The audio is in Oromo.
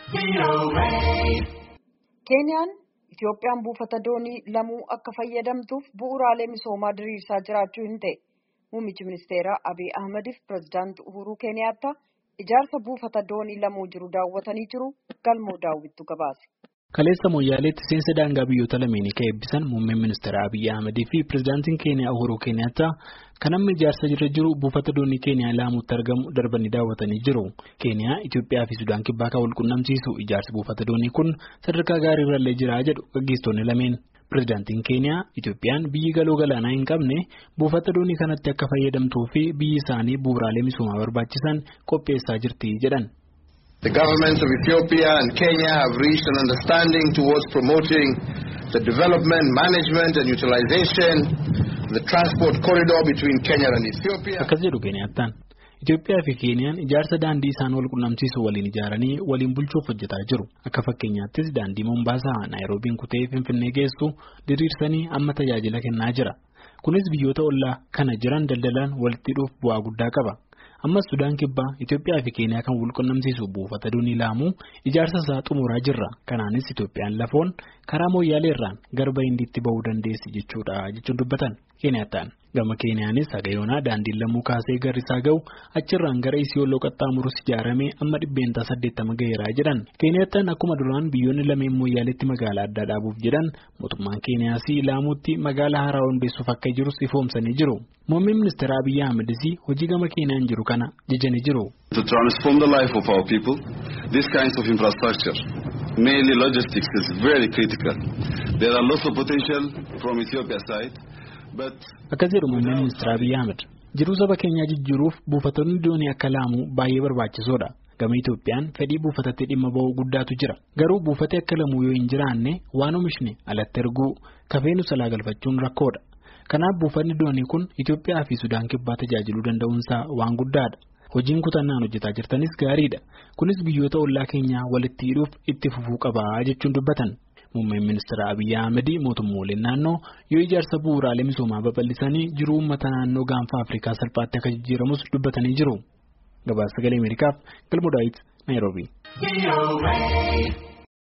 Keeniyaan Itoophiyaan buufata doonii lamuu akka fayyadamtuuf bu'uuraalee misoomaa diriirsaa jiraachuu hin ta'e. Muummichi ministeeraa Abiy Ahmediif pirezidaanti Uhuruu Keeniyaattaa ijaarsa buufata doonii lamuu jiru daawwatanii jiru. Galmoo daawwittu gabaase. Kaleessa Moyyaaleetti seensa daangaa biyyoota lameenii kan eebbisan muummeen ministeera Abiy Ahmedii fi pirezidaantiin Keeniyaa Uhuruu Keeniyaattaa kan amma ijaarsa irra jiru buufata doonii Keeniyaa Laamuutti argamu darbanii daawwatanii jiru. Keeniyaa, Itoophiyaa fi Sudaan kibbaa kan wal qunnamsiisu ijaarsi buufata doonii kun sadarkaa gaarii irra jira jedhu gaggeessitoonni lameen. Pirezidaantiin Keeniyaa, Itoophiyaan biyyi galoo galaanaa hin qabne buufata doonii kanatti akka fayyadamtuu fi biyyi isaanii bu'uuraalee misoomaa barbaachisan qopheessaa jirti jedhan. The governments of Ethiopia and Kenya have reached an understanding towards promoting the development, management and utilization of the transport corridor between Kenya and Ethiopia. Akkas jedhu Keeniyaattaan. Itoophiyaa fi Keeniyaan ijaarsa daandii isaan wal qunnamsiisu waliin ijaaranii waliin bulchuuf hojjetaa jiru. Akka fakkeenyaattis daandii Mombaasaa Naayiroobiin kutee Finfinnee geessu diriirsanii amma tajaajila kennaa jira. Kunis biyyoota ollaa kana jiran daldalaan walitti dhuuf bu'aa guddaa qaba. Ammas Sudaan kibbaa Itoophiyaa fi Keeniyaa kan wal qunnamsiisu buufata doonii Laamuu ijaarsa isaa xumuraa jirra. Kanaanis Itoophiyaan lafoon karaa Moyyaaleerraan garba Hindiitti bahuu dandeessi jechuun dubbatan Keeniyaattaan. Gama Keeniyaanis hagayoonaa daandiin Laamuu kaasee Garrisaa ga'u achirraan gara Isiyooloo qaxxaamurus ijaaramee amma 80 gaheeraa jedhan. Keeniyaattaan akkuma duraan biyyoonni lameen Moyyaaleetti magaalaa addaa dhaabuuf jedhan mootummaan Keeniyaas Laamuutti magaalaa haaraa hundeessuuf akka jirus ifoomsanii jiru. Muummeen ministeera Abiy Ahmedis hojii gama Keeniyaan jiru kana jajanii jiru. To transform the life of our people, this kinds of infrastructure, mainly logistics, is very critical. There are lots of potential from Ethiopia's side. Akkas jedhu muummeen ministeera Abiy Ahmed jiruu saba keenyaa jijjiiruuf buufatonni doonii akka Laamuu baay'ee barbaachisoodha. Gama Itoophiyaan fedhii buufatatti dhimma ba'uu guddaatu jira. Garuu buufatee akka Laamuu yoo hin jiraanne waan oomishne alatti erguu kafeenu salaa galfachuun rakkoodha. Kanaaf buufanni doonii kun Itoophiyaa fi Sudaan kibbaa tajaajiluu danda'uunsaa waan guddaadha. Hojiin kutannaan hojjetaa jirtanis gaariidha. Kunis biyyoota ollaa keenyaa walitti hidhuuf itti fufuu qabaa jechuun dubbatan. Muummeen ministeera Abiy Ahmed mootummooleen naannoo yoo ijaarsa bu'uuraalee misoomaa babal'isanii jiruu uummata naannoo gaanfa Afrikaa salphaatti akka jijjiiramus dubbatanii jiru. Gabaasa Sagalee Ameerikaaf Galmoo Daawit Naayiroobii.